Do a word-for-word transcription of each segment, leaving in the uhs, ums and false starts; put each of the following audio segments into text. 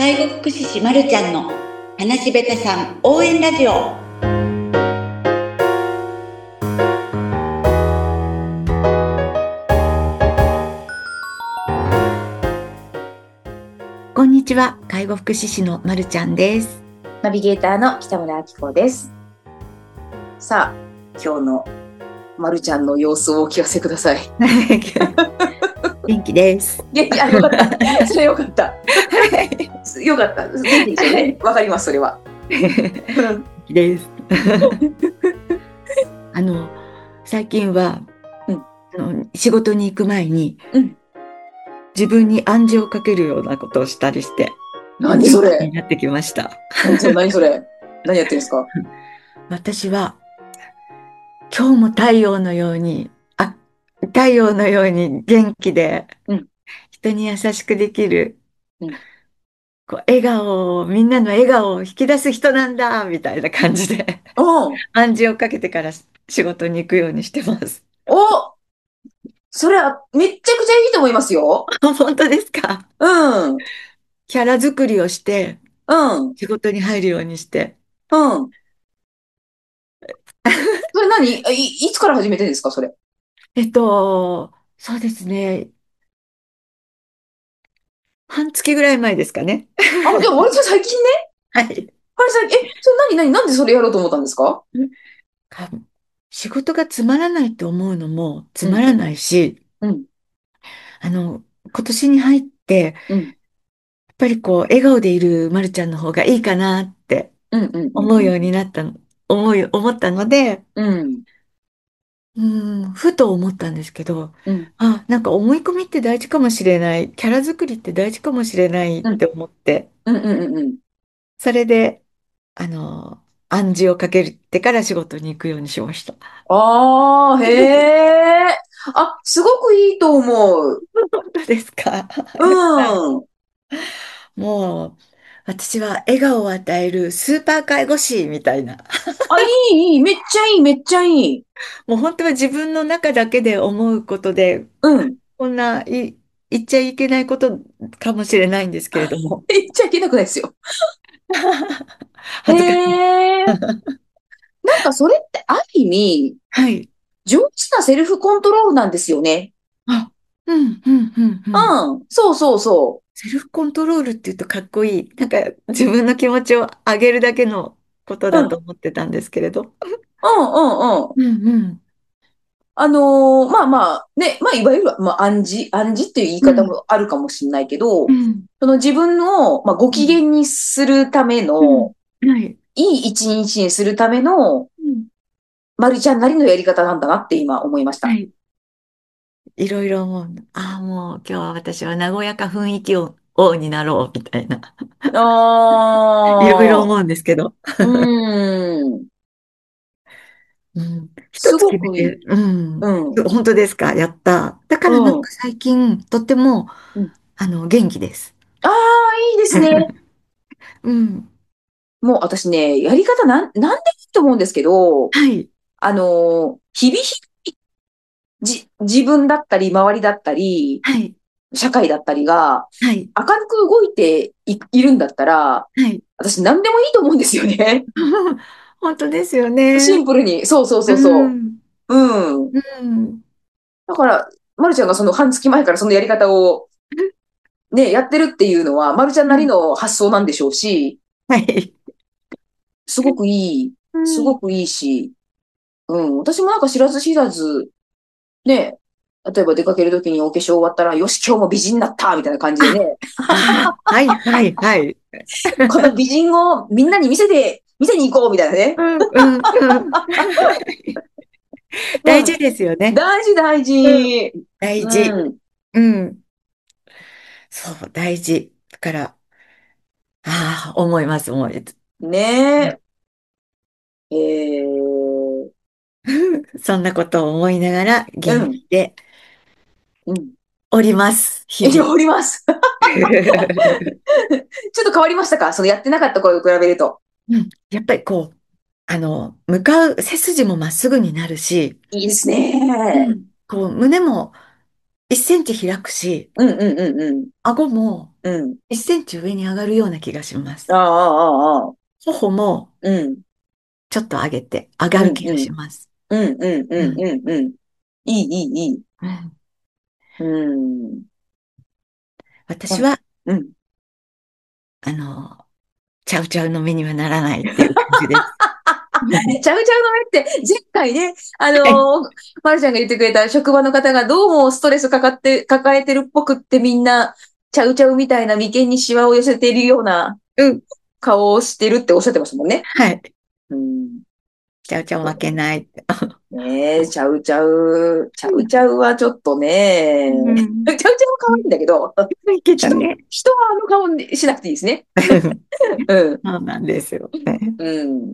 介護福祉士まるちゃんの話しべたさん応援ラジオ。こんにちは、介護福祉士のまるちゃんです。 ナビゲーターの北村明子です。さあ、今日のまるちゃんの様子をお聞かせください。 元気です。 元気、あ、よかった。それよかった。よかった。元気ですよね。わかります、それは。 元気です。あの、最近は、うん、あの仕事に行く前に、うん、自分に暗示をかけるようなことをしたりして、 何それになってきました。 何それ何それ何やってるんですか？ 私は、今日も太陽のように、あ、太陽のように元気で、うん、人に優しくできる、うん、こう笑顔を、みんなの笑顔を引き出す人なんだ、みたいな感じで、暗示をかけてから仕事に行くようにしてます。 お、それはめっちゃくちゃいいと思いますよ。 本当ですか？ うん。 キャラ作りをして、うん。仕事に入るようにして。 うん。それ何い、いつから始めてるんですか、それ。 えっと、そうですね。半月ぐらい前ですかね。 あ、でも割と最近ね。 はい。 あれさ、え、それ何何なんでそれやろうと思ったんですか？ か仕事がつまらないと思うのもつまらないし、うんうん、あの、今年に入って、うん、やっぱりこう、笑顔でいるまるちゃんの方がいいかなって思うようになったの、思う、思ったので、うんうん、ふと思ったんですけど、うん、あ、なんか思い込みって大事かもしれない、キャラ作りって大事かもしれないって思って、うんうんうんうん、それで、あの、暗示をかけてから仕事に行くようにしました。 ああ、へえ。あ、すごくいいと思う。 本当ですか？ うん。 もう、私は笑顔を与えるスーパー介護士みたいな。 あ、いい、いい、めっちゃいい、めっちゃいい。 もう本当は自分の中だけで思うことで、うん。こんない言っちゃいけないことかもしれないんですけれども。 言っちゃいけなくないですよ。 恥ずかしい。 へえ。なんかそれってある意味、はい。上手なセルフコントロールなんですよね。 あ、うん、うん、うん、うん。 うん、そうそうそう。 セルフコントロールって言うとかっこいい。なんか自分の気持ちを上げるだけのことうん、うん、 だと思ってたんですけれど。 うん、うん。 うんうん。 あのーまあまあ、ね、まあ、いわゆる、まあ、暗示、暗示っていう言い方もあるかもしれないけど、 うん。 その自分を、まあ、ご機嫌にするためうん。 の、 はい。 いい一日にするための、 うん。 まるちゃんなりのやり方なんだなって今思いました。 はい。いろいろ思う。ああ、もう今日は私は和やか雰囲気を王になろうみたいな。いろいろああ、 思うんですけど。 うーん。 うん、一すつごくいい。 決めて、うん。 うん。 本当ですか？やった。だからなんうん。 か最近、とっても、 うん、 あの、元気です。 ああ、いいですね。 うん。 もう私ね、やり方なん、なんでいいと思うんですけど、 はい。 あのー日々日々、じ、自分だったり、周りだったり、 はい。 社会だったりが、 はい。 明るく動いてい、いるんだったら、 はい。 私何でもいいと思うんですよね。 本当ですよね。 シンプルに。そうそううそうそん。 う。うん。 うん。 だから、まるちゃんがその半月前からそのやり方をね、やってるっていうのは、まるちゃんなりうん。 の発想なんでしょうし、 はい。 すごくいい、 うん。 すごくいいし、うん。私もなんか知らず知らず、ね、例えば出かけるときにお化粧終わったら、よし、今日も美人だったみたいな感じであ、 ね、 あー、はい、はい、はい。 この美人をみんなに見せて、見せに行こうみたいなね。 うん、うん、うん。大事うん。 ですよね。 大事、大うん。 事。 大事。 うん。 うん。そう、大事。だから、ああ、思います、思います。うん。 ねえ。えー、 そんなことを思いながら元うん。 気でうん。 おります、日え、じゃあ、 々。 おります。ちょっと変わりましたか？そのやってなかった頃と比べると。 うん。やっぱりこう、あの、向かう背筋もまっすぐになるし、 いいですね。 うん。こう、胸もいっセンチ開くし、 うんうんうんうん。 顎もうん。 いっセンチ上に上がるような気がします。 ああ、ああ、ああ。 頬もうん。 ちょっと上げて上がる気がうんうん。 します。 うんうんうんうん。 うんうん。いいいいいい。 うん。 うん。あ、 私は、 うん。 あの、チャウチャウの目にはならないっていう感じです。うん。 ちゃうちゃうの目って、前回ね、あのはい。 ー、まるちゃんが言ってくれた職場の方がどうもストレスかかって、抱えてるっぽくってみんな、ちゃうちゃうみたいな眉間にシワを寄せているようなうん。 顔をしてるっておっしゃってましたもんね。 はい。 うん。 チャウチャウ負けないって。 ねえ、ちゃうちゃう、ちゃうん。 うちゃうはちょっとね、 うん。 ちゃうちゃうは可愛いんだけど、 いけた人、 ね。 人はあの顔にしなくていいですね。うん。 そうなんですよね。 うん。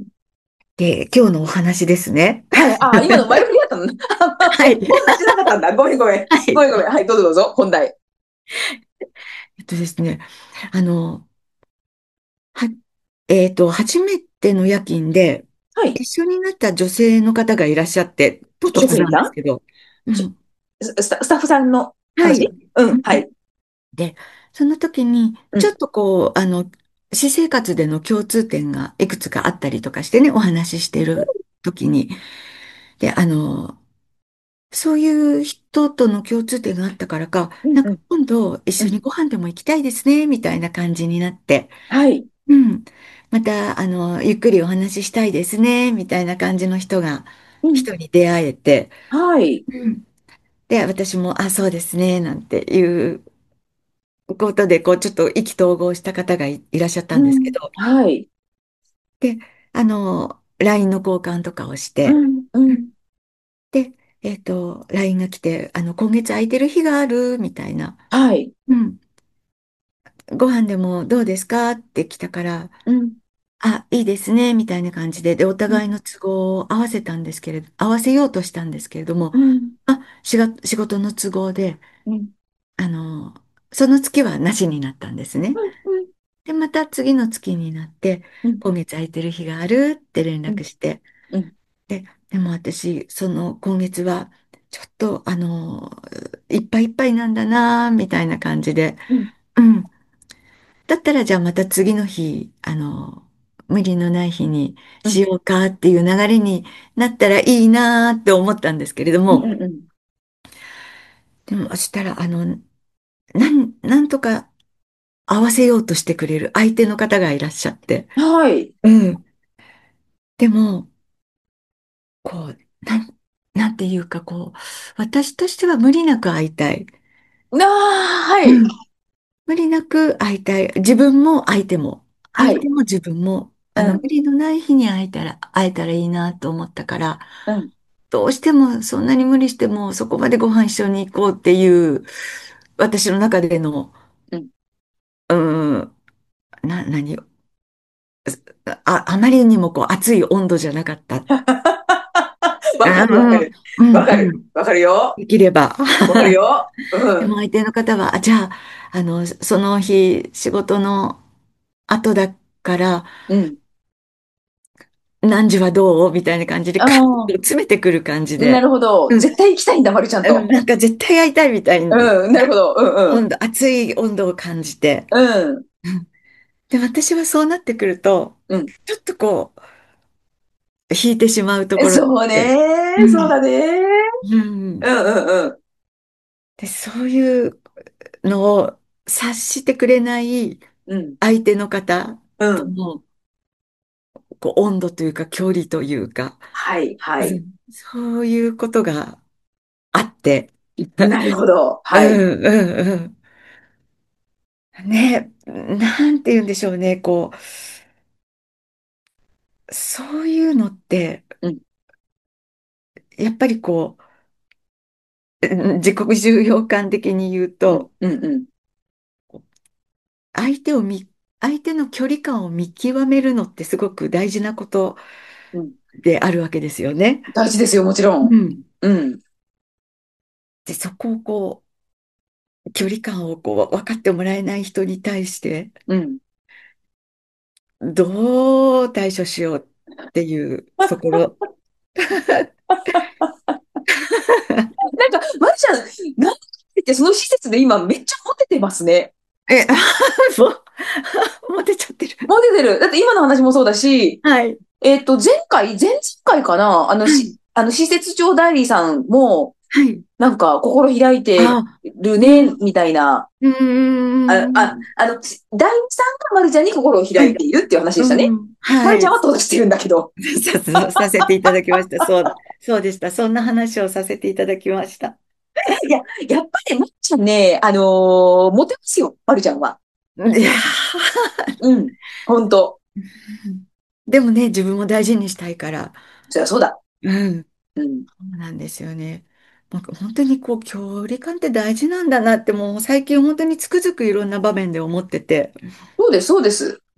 で、今日のお話ですね。 はい。あ、今の前振りだったの。 はい。 本題じゃなかったんだ。ごめんごめん。 はい。 ごめんごめん。はい、どうぞどうぞ。本題。 えっとですね、あの、は、えっと、初めての夜勤で、 はい。 一緒になった女性の方がいらっしゃって、と突なん職員さんですけど、うしん。 スタ、スタッフさんのはい。 話うん。 うん。 はい。 で、その時に、 うん。 ちょっとこう、あの、私生活での共通点がいくつかあったりとかしてね、お話ししてる時に、で、あの、そういう人との共通点があったからか、 うん。 なんかうん。 今度一うん。 緒にご飯でも行きたいですね、みたいな感じになって、 はい。 うん。また、あの、ゆっくりお話ししたいですね、みたいな感じの人が、 うん。 人に出会えて、 はい。 うん。で、私も、あ、そうですね、なんていうことで、こう、ちょっと意気投合した方がい、いらっしゃったんですけうん。 ど、 はい。 で、あの、ライン の交換とかをして、 うん。ううん。 ん。 で、えっと、ライン が来て、あの、今月空いてる日がある、みたいな、 はい。 うん。ご飯でもどうですかって来たから、 うん。 あ、いいですね、みたいな感じで、で、おうん。 互いの都合を合わせたんですけれど、合わせようとしたんですけれども、 うん。 あ、仕事、仕事の都合で、 うん。 あの、その月はなしになったんですね。 うん。 で、また次の月になって、 うん。 今月空いてる日があるって連うん。 絡して、 うん。 で、でも私、その今月は、ちょっと、あの、いっぱいいっぱいなんだな、みたいな感じで、 うん。 うん。だったら、じゃあまた次の日、あの、無理のない日にうん。 しようかっていう流れになったらいいなって思ったんですけれどうん。 も、 うん。 でも、そしたら、あの、なん、なんとか合わせようとしてくれる相手の方がいらっしゃって、 はい。 うん。でも、こう、なん、なんていうか、こう、私としては無理なく会いたい。 ああ、はい。 うん。無理なく会いたい。自分も相手も。 はい。 相手も自分も、あの、無うん。 理のない日に会えたら、会えたらいいなと思ったから、 うん。 どうしてもそんなに無理してもそこまでご飯一緒に行こうっていう、私の中での、 うん。 うーん、な、何、あ、あまりにもこう熱い温度じゃなかった。 わかあ、うん、 るわかる。 うん、 わかる。 うん。 わかるよ。 できれば。 わかるよ。うん。 でも相手の方は、あ、じゃあ、あの、その日、仕事の後だから、 うん。 何時はどうみたいな感じで、 あカッとあ、 詰めてくる感じなで、 るほど。 うん、 絶対行きたいんだ、まるちゃんと。 うん、なんか絶対会いたいみたいなうん。なるほど。うんうん。 温度、熱い温度を感じて、 うん。 うん。で、私はそうなってくると、 うん。 ちょっとこう、引いてしまうところがあそうって、 ね。 うん、 そうだね。 うん。 うんうんうん。 で、そういうのを察してくれないうん。 相手の方うん。 とのこう温度というか距離というか、 はい、はい。 うん、そういうことがあって、 なるほど。はい。 うんうんうん。ね、なんて言うんでしょうね、こう、そういうのって、 うん、 やっぱりこう、うん自己重要感的に言ううん、 と、 うん、うん。 相手を見、相手の距離感を見極めるのってすごく大事なことうん。 であるわけですよね。 大事ですよ、もちろん。 うん。 うん、 で、そこをこう、距離感をこう分かってもらえない人に対して、 うん。 どう対処しようっていうところ。 なんか、まるちゃん、なんでで、その施設で今めっちゃモテてますね。 え、もう、もう出ちゃってる。 モテてる。だって今の話もそうだし、 はい。 えっと、前回、前々回かな、あの、し、 はい。 あの、施設長代理さんも、 はい。 なんか、心開いてあ、 るね、 うん。 みたいな、 うあ、あ、 ん。 あの、代理さんがまるちゃんに心を開いはい。 ているっていう話でしたね。 うん。はい。 まるちゃんは閉ざしてるんだけど。 さ、ささせていただきました。そうだ。そうでした。そんな話をさせていただきました。 いや、やっぱりまるちゃんね、あのーモテますよ、まるちゃんは。 いやうん。ほんと。 ーでもね、自分も大事にしたいから。 そりゃそうだ。 うん。 うん。 そうなんですよね。なんか本当にこう、距離感って大事なんだなって、もう最近本当につくづくいろんな場面で思ってて。 そうです、そうです。 うん。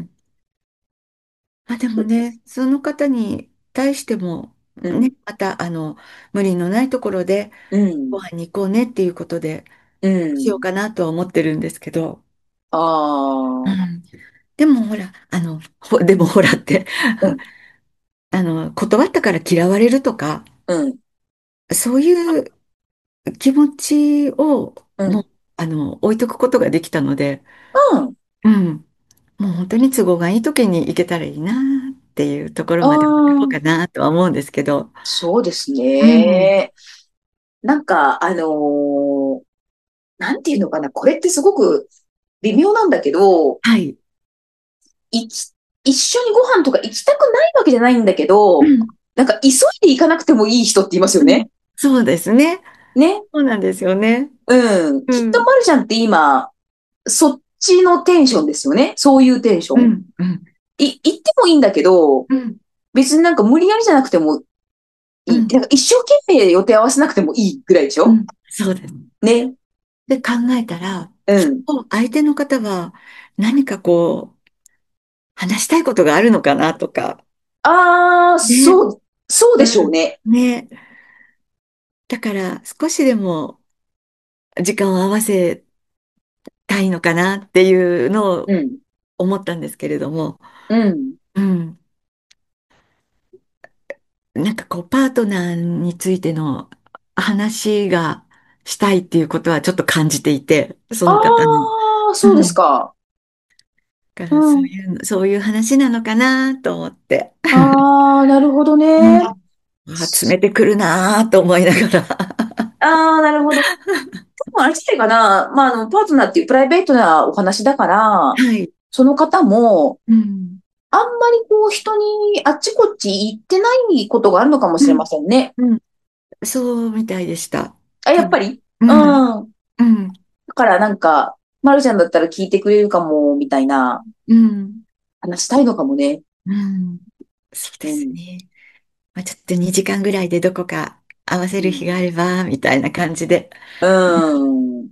あ、でもね、その方に対しても、 うん。 ね、また、あの、無理のないところでうん。 ご飯に行こうねっていうことで、 うしようん。 かなとは思ってるんですけど。 ああ。 うん。でもほら、あの、ほ、でもほらって、 うん。 あの、断ったから嫌われるとか、 うん。 そういう気持ちをうん。 もう、あの、置いとくことができたので、 うん。 うん。もう本当に都合がいい時に行けたらいいなっていうところあまで持ってこうかあ。 なとは思うんですけど。 そうですうん。 ね。なんか、あのーなんていうのかな。これってすごく微妙なんだけど、 はい。 いき、一緒にご飯とか行きたくないわけじゃないんだけど、 うん。 なんか急いで行かなくてもいい人って言いますようん。 ね。 そうですね。 ね。 そうなんですよね。 うん。きっとうん。 まるちゃんって今、そっちのテンションですよね。そういうテンション。 うん。うん。 い、行ってもいいんだけど、 うん。 別になんか無理やりじゃなくてもいい。 うん。 なんか一生懸命予定合わせなくてもいいぐらいでしょ。 うん。そうです。 ね。 で、考えたら、きっうん。 と相手の方は何かこう、話したいことがあるのかなとか。 ああ、 ね。 そう、そうでしょうん。 うね。 ね。だから少しでも時間を合わせたいのかなっていうのをうん。 思ったんですけれども、 うん。 うん。なんかこう、パートナーについての話がしたいっていうことはちょっと感じていて、そあの方の。 あ、そうですうん。 か。 だかうらそうん。 いう、そういう話なのかなと思って。 ああ、なるほどうん。 ね。 あ、詰めてくるなと思いながら。 ああ、なるほど。あれじゃないかな。まあ、あの、パートナーっていうプライベートなお話だから、 はい。 その方も、 うん。 あんまりこう、人にあっちこっち行ってないことがあるのかもしれうん。 ませんね。 うん。そうみたいでした。 あ、や多分。 っぱりううん。 ん。 うん。 だからなんか、まるちゃんだったら聞いてくれるかも、みたいなうん。 話したいのかもね。 うん。そうでうん。 すね。まあ、ちょっとにじかんぐらいでどこか合わせうん。 る日があれば、みたいな感じで、 うん。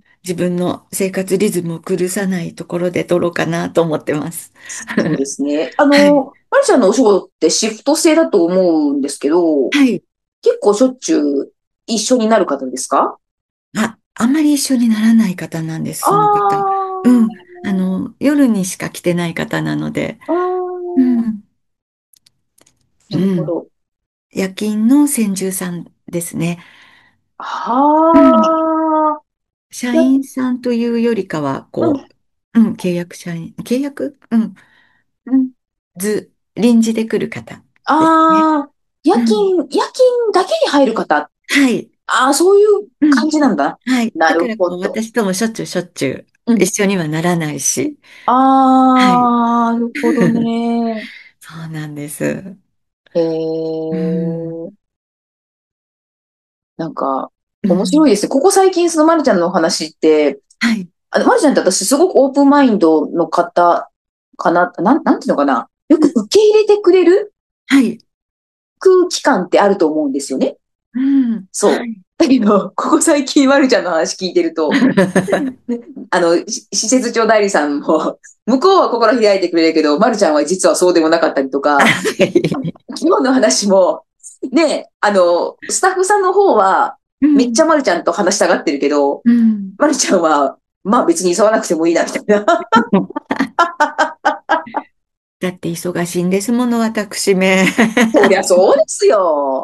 自分の生活リズムを崩さないところで撮ろうかなと思ってます。 そうですね。あはい。 の、まるちゃんのお仕事ってシフト制だと思うんですけど、 はい。 結構しょっちゅう一緒になる方ですか？ あ、あんまり一緒にならない方なんです、 あその方。うん。 ああの、夜にしか来てない方なので。 ー、あうー、 ん。 なうん。 るほど。 夜勤の専従さんですね。うん。 はあ、 社いや、 員さんというよりかは、 うん、 こう、うん、契約社員、契約うん。 うん。 図、臨時で来る方ですね。 ああ、夜うん。 勤、夜勤だけに入る方。 はい。 ああ、そういううん。 感じなんだ。 はい。 なるだからこう、 ほど。 私ともしょっちゅうしょっちゅううん。 一緒にはならないし。はい。 ああ、なるほどね。 そうなんです。 へうん。 え、なんか、 うん。 面白いですね。ここ最近、そのまるちゃんのお話って、 はい。 あの、まるちゃんって私すごくオープンマインドの方かな、なん、なんていうのかな。よく受け入れてくれるはい。 空気感ってあると思うんですよね。 うん。はそう。 い。 だけど、ここ最近、まるちゃんの話聞いてると、ね、あの、し施設長代理さんも、向こうは心開いてくれるけど、まるちゃんは実はそうでもなかったりとはか、 い。 今日の話も、ね、あの、スタッフさんの方は、めっちうん。 ゃまるちゃんと話したがってるけど、 うん。 まるちゃんは、まあ別に急がなくてもいいな、みたいな。 だって忙しいんですもの、私め。 そりゃそうですよ。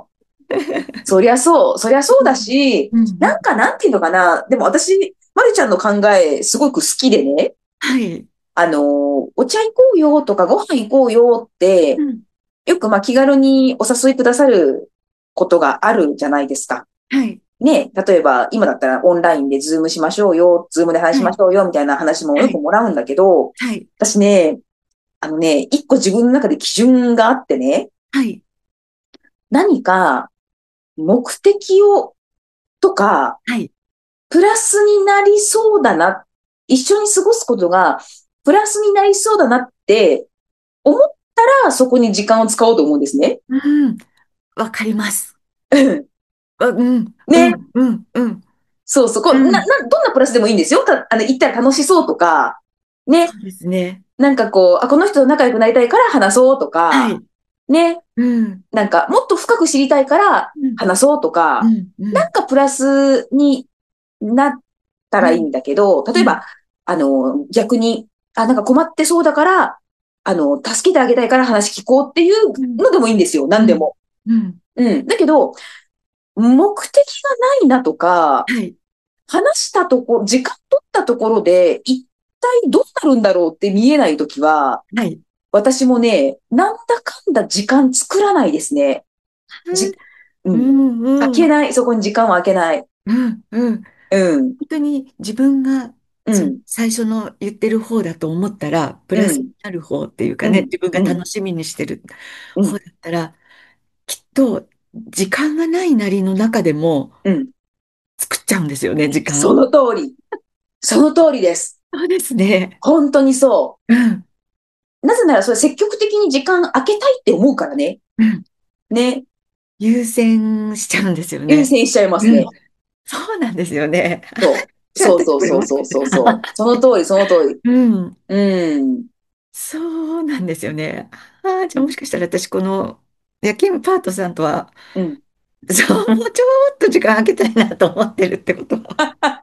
そりゃそう、そりゃそうだし、 うん。 なんかなんていうのかな。でも私、まるちゃんの考えすごく好きでね、 はい。 あの、お茶行こうよとかご飯行こうよって、 うん。 よくまあ気軽にお誘いくださることがあるじゃないですか。 はい。 ね、例えば今だったらオンラインでズームしましょうよ、ズームで話しはい。 ましょうよみたいな話もよはい。 くもらうんだけど、 はい。 私ね、あのね、一個自分の中で基準があってね、 はい。 何か目的をとか、 はい。 プラスになりそうだな、一緒に過ごすことがプラスになりそうだなって思ったらそこに時間を使おうと思うんですね。 うん。わかります。 うんあ、うん。うね。 ん。うん。うん。 そうそう。こうな、 うん。 な、どんなプラスでもいいんですよ。た、あの、行ったら楽しそうとか、ね。 そうですね。 なんかこう、あ、この人と仲良くなりたいから話そうとか、 はい。 ね。 うん。 なんか、もっと深く知りたいからうん。 話そうとか、 うん。うん。 なんかプラスになったらいいうん。 んだけど、例えば、 うん。 あの、逆に、あ、なんか困ってそうだから、あの、助けてあげたいから話聞こうっていううん。 のでもいいんですよ。 うん。 何でも。 うん。 うん。だけど、目的がないなとか、 はい。 話したところ、時間取ったところで、一体どうなるんだろうって見えないときは、 はい。 私もね、なんだかんだ時間作らないですね。じ、ううん。 ん。うん。 開けない。そこに時間を開けない。 うん。うん。 うん。 本当に自分がそのうん。 最初の言ってる方だと思ったら、プラスにうん。 なる方っていうかね、 うん。 自分がうん。 楽しみにしてるうん。 方だったら、きっと時間がないなりの中でもうん。 作っちゃうんですよね、時間を。 その通り。その通りです。 そうですね。 本当にそうん。 う。なぜならそれ積極的に時間開けたいって思うからね。 うん。 ね。 優先しちゃうんですよね。 優先しちゃいますうん。 ね。 そうなんですよね。 そう。 じゃあそう私これも。 そうそうそうそうそう。その通り、その通り。 うん。 うん。 そうなんですよね。ああ、じゃあもしかしたら私この夜勤パートさんとは、 うん。 そう、もうちょっと時間空けたいなと思ってるってことは。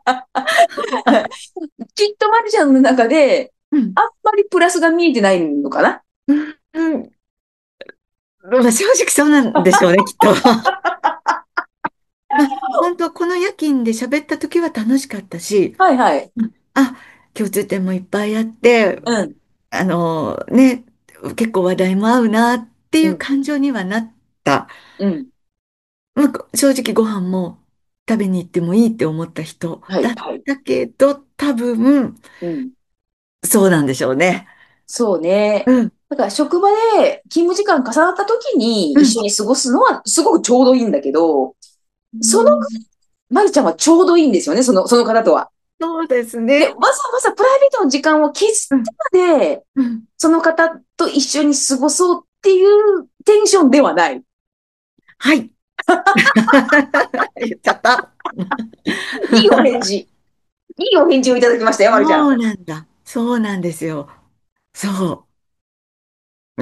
きっとマリちゃんの中で、 うん。 あんまりプラスが見えてないのかな。 うん。うん。まあ、正直そうなんでしょうね、きっと。まあ、本当、この夜勤で喋った時は楽しかったし、 はいはい。 うん。あ、共通点もいっぱいあって、 うん。 あのね、結構話題も合うなっていううん。 感情にはなった。 うん。 まあ、正直ご飯も食べに行ってもいいって思った人だっはいはい。 たけど、多分、 うん。 そうなんでしょうね。 そうね。 うん。 だから職場で勤務時間重なった時にうん。 一緒に過ごすのはすごくちょうどいいんだけど、 うその、 ん。 まりちゃんはちょうどいいんですよね、その、その方とは。 そうですで、わね。 ざわざプライベートの時間を削うん。 ってまで、 うん。 その方と一緒に過ごそうっていうテンションではない。 はい。言っちゃった。 いいお返事。いいお返事をいただきましたよ、まるちゃん。 そうなんだ。そうなんですよ。そう。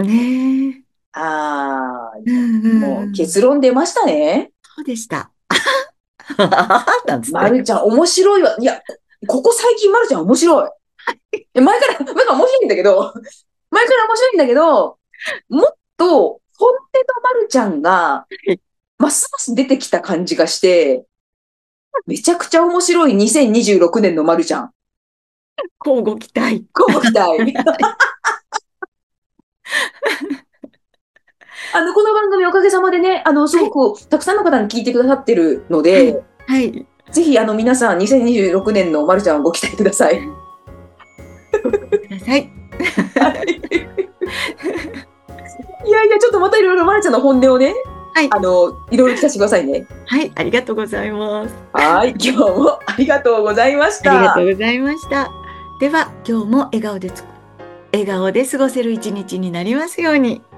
ねえ。 ああ、 うんうんもううん。 結論出ましたね。 そうでした。なんつって。 まるちゃん面白いわ。いや、ここ最近まるちゃん面白い。え前から、前から面白いんだけど、前から面白いんだけど、もっと本音のまるちゃんがますます出てきた感じがして、めちゃくちゃ面白いにせんにじゅうろくねんのまるちゃん。 交互期待。 乞うご期待。あの、この番組おかげさまでね、あの、すはい。 ごくたくさんの方に聞いてくださってるのはい。 で、 はい。 ぜひ、あの、皆さん、にせんにじゅうろくねんのまるちゃんをご期待ください。 ご期待ください。 いやいや、ちょっとまたいろいろまるちゃんの本音をね、 はい。 あの、いろいろ聞かせてくださいね。 はい。ありがとうございます。 はい、今日もありがとうございましありがとうた。 ございました。では、今日も笑顔でつ、笑顔で過ごせる一日になりますように。